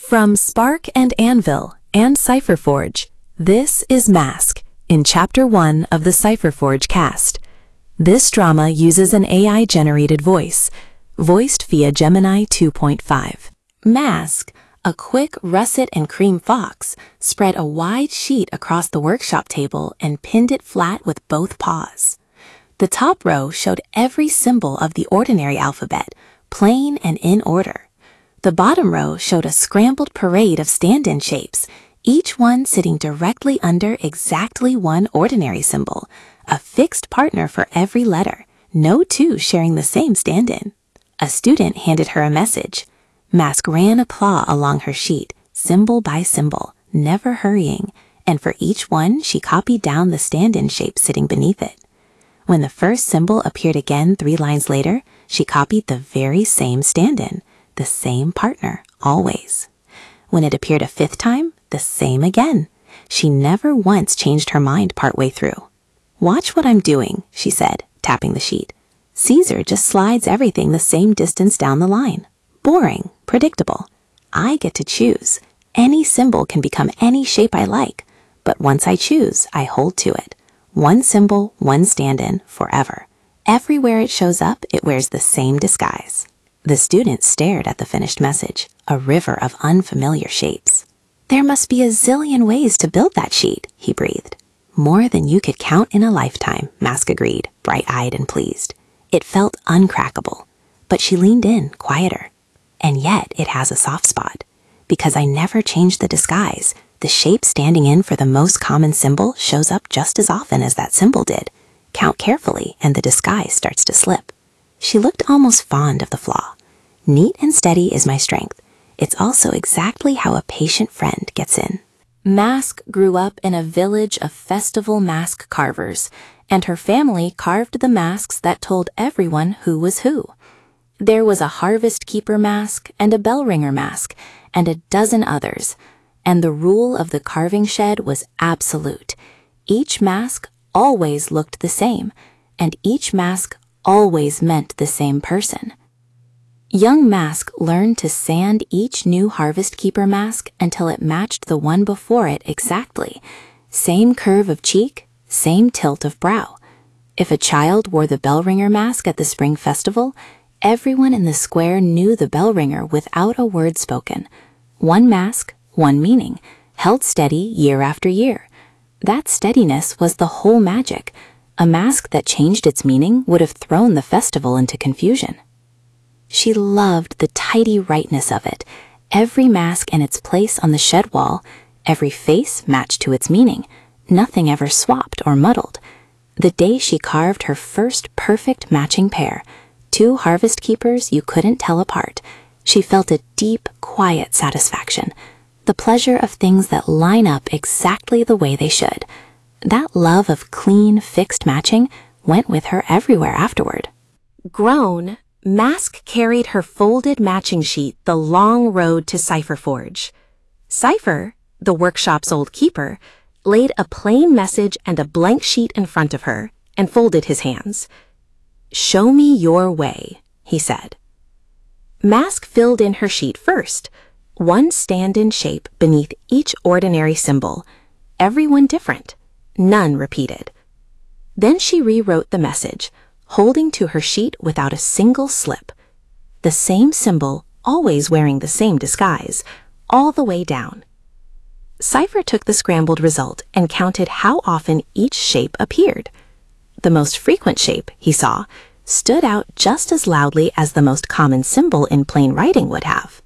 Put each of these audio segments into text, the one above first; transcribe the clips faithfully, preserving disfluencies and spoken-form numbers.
From Spark and Anvil and CipherForge, this is Mask in Chapter one of the CipherForge cast. This drama uses an A I-generated voice, voiced via Gemini two point five. Mask, a quick russet and cream fox, spread a wide sheet across the workshop table and pinned it flat with both paws. The top row showed every symbol of the ordinary alphabet, plain and in order. The bottom row showed a scrambled parade of stand-in shapes, each one sitting directly under exactly one ordinary symbol, a fixed partner for every letter, no two sharing the same stand-in. A student handed her a message. Mask ran a claw along her sheet, symbol by symbol, never hurrying, and for each one she copied down the stand-in shape sitting beneath it. When the first symbol appeared again three lines later, she copied the very same stand-in, the same partner, always. When it appeared a fifth time, the same again. She never once changed her mind partway through. "Watch what I'm doing," she said, tapping the sheet. "Caesar just slides everything the same distance down the line. Boring, predictable. I get to choose. Any symbol can become any shape I like, but once I choose, I hold to it. One symbol, one stand-in, forever. Everywhere it shows up, it wears the same disguise." The student stared at the finished message, a river of unfamiliar shapes. "There must be a zillion ways to build that sheet," he breathed. "More than you could count in a lifetime," Mask agreed, bright-eyed and pleased. It felt uncrackable, but she leaned in, quieter. "And yet it has a soft spot. Because I never changed the disguise, the shape standing in for the most common symbol shows up just as often as that symbol did. Count carefully, and the disguise starts to slip." She looked almost fond of the flaw. "Neat and steady is my strength. It's also exactly how a patient friend gets in." Mask grew up in a village of festival mask carvers, and her family carved the masks that told everyone who was who. There was a harvest keeper mask and a bell ringer mask and a dozen others, and the rule of the carving shed was absolute. Each mask always looked the same, and each mask always meant the same person. Young Mask learned to sand each new harvest keeper mask until it matched the one before it exactly. Same curve of cheek, same tilt of brow. If a child wore the bell ringer mask at the spring festival, everyone in the square knew the bell ringer without a word spoken. One mask, one meaning, held steady year after year. That steadiness was the whole magic. A mask that changed its meaning would have thrown the festival into confusion. She loved the tidy rightness of it, every mask in its place on the shed wall, every face matched to its meaning, nothing ever swapped or muddled. The day she carved her first perfect matching pair, two harvest keepers you couldn't tell apart, she felt a deep, quiet satisfaction, the pleasure of things that line up exactly the way they should. That love of clean, fixed matching went with her everywhere afterward. Grown, Mask carried her folded matching sheet the long road to CipherForge. Cipher, the workshop's old keeper, laid a plain message and a blank sheet in front of her and folded his hands. "Show me your way," he said. Mask filled in her sheet first, one stand-in shape beneath each ordinary symbol, everyone different, none repeated. Then she rewrote the message, holding to her sheet without a single slip. The same symbol, always wearing the same disguise, all the way down. Cipher took the scrambled result and counted how often each shape appeared. The most frequent shape, he saw, stood out just as loudly as the most common symbol in plain writing would have.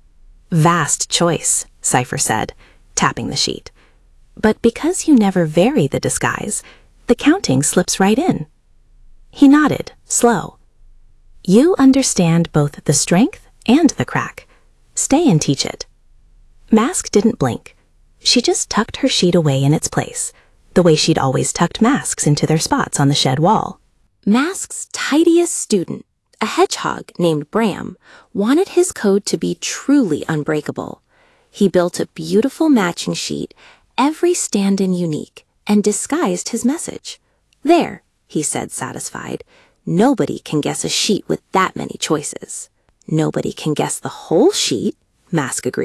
"Vast choice," Cipher said, tapping the sheet. "But because you never vary the disguise, the counting slips right in." He nodded, slow. "You understand both the strength and the crack. Stay and teach it." Mask didn't blink. She just tucked her sheet away in its place, the way she'd always tucked masks into their spots on the shed wall. Mask's tidiest student, a hedgehog named Bram, wanted his code to be truly unbreakable. He built a beautiful matching sheet, every stand-in unique, and disguised his message. "There," he said, satisfied. "Nobody can guess a sheet with that many choices." "Nobody can guess the whole sheet," Mask agreed.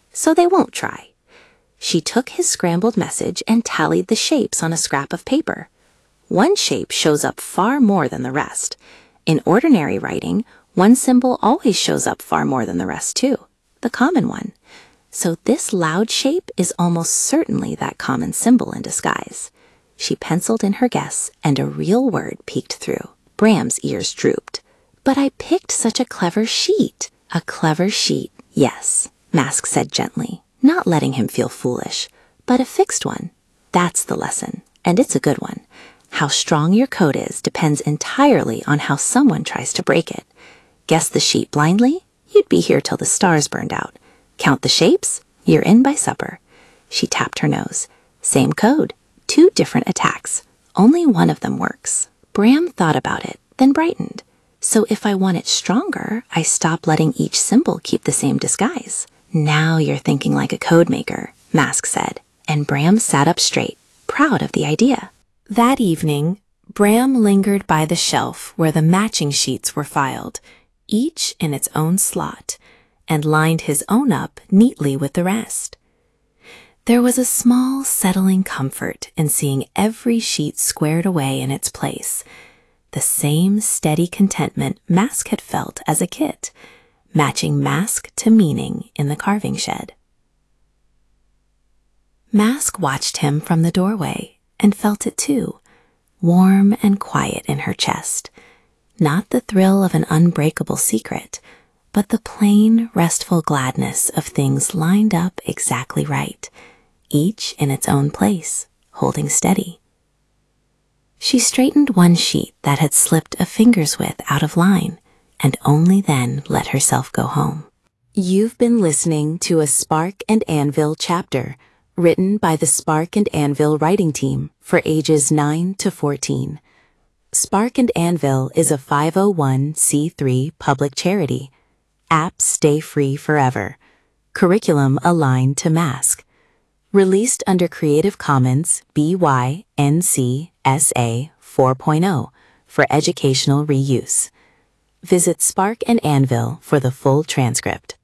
so they won't try. She took his scrambled message and tallied the shapes on a scrap of paper. One shape shows up far more than the rest. In ordinary writing, one symbol always shows up far more than the rest too, the common one. So this loud shape is almost certainly that common symbol in disguise. She penciled in her guess, and a real word peeked through. Bram's ears drooped. But I picked such a clever sheet. A clever sheet, yes, Mask said gently, not letting him feel foolish, but a fixed one. That's the lesson, and it's a good one. How strong your code is depends entirely on how someone tries to break it. Guess the sheet blindly? You'd be here till the stars burned out. Count the shapes? You're in by supper. She tapped her nose. Same code. Two different attacks. Only one of them works. Bram thought about it, then brightened. So if I want it stronger, I stop letting each symbol keep the same disguise. Now you're thinking like a code maker, Mask said, and Bram sat up straight, proud of the idea. That evening, Bram lingered by the shelf where the matching sheets were filed, each in its own slot, and lined his own up neatly with the rest. There was a small, settling comfort in seeing every sheet squared away in its place, the same steady contentment Mask had felt as a kid, matching mask to meaning in the carving shed. Mask watched him from the doorway and felt it too, warm and quiet in her chest. Not the thrill of an unbreakable secret, but the plain, restful gladness of things lined up exactly right, each in its own place, holding steady. She straightened one sheet that had slipped a finger's width out of line, and only then let herself go home. You've been listening to a Spark and Anvil chapter, written by the Spark and Anvil writing team for ages nine to fourteen. Spark and Anvil is a five oh one c three public charity. Apps stay free forever. Curriculum aligned to Mask. Released under Creative Commons B Y N C S A four point oh for educational reuse. Visit Spark and Anvil for the full transcript.